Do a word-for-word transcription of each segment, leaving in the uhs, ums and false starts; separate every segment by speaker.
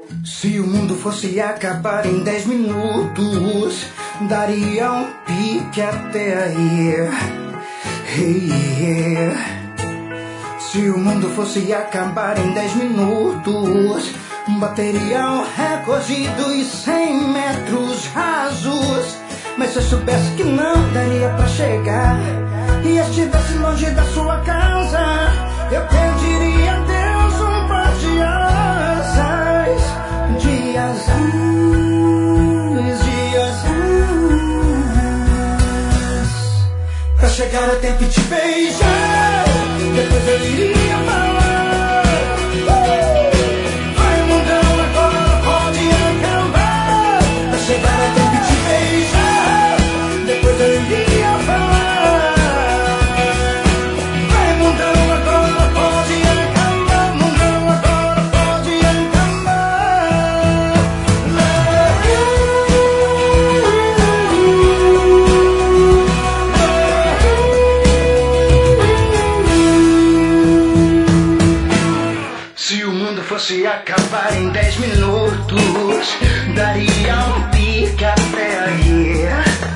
Speaker 1: Se o mundo fosse acabar em dez minutos, daria um pique até aí. Hey, yeah. Se o mundo fosse acabar em dez minutos, bateria um recorde dos cem metros rasos. Mas se eu soubesse que não daria pra chegar e estivesse longe da sua casa, eu pediria a Deus um par de asas, de asas, de asas, pra chegar a tempo e te beijar. Depois eu iria falar: vai mundão, agora pode acabar. Pra chegar a tempo e te beijar. Depois eu iria falar: vai mundão, agora pode acabar. Mundão, agora pode acabar. Se o mundo fosse acabar em dez minutos, daria um pique até aí.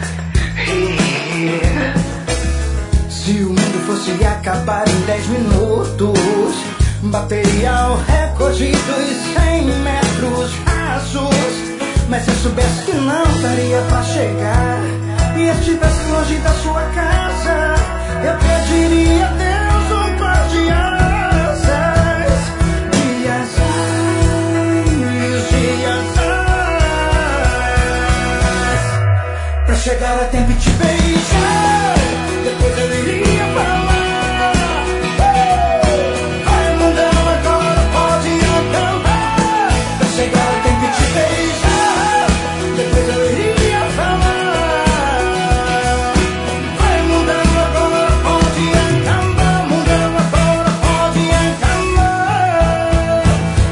Speaker 1: Yeah. Se o mundo fosse acabar em dez minutos, bateria o recorde dos cem metros rasos. Mas se eu soubesse que não daria pra chegar e estivesse longe da sua casa, eu pediria a Deus um par de asas, de asas, de asas, pra chegar a tempo e te beijar. Depois eu iria falar: vai mundão, agora pode acabar. Pra chegar a tempo e te beijar. Depois eu iria falar: vai mundão, agora pode acabar. Mundão, agora pode acabar.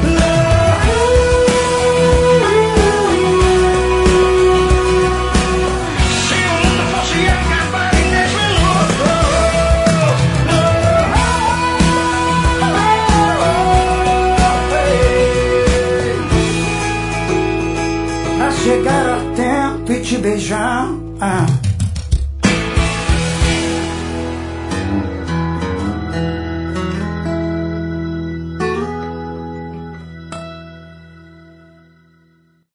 Speaker 1: Se o mundo fosse acabar em dez minutos, a chegar a tempo e te beijar. Ah.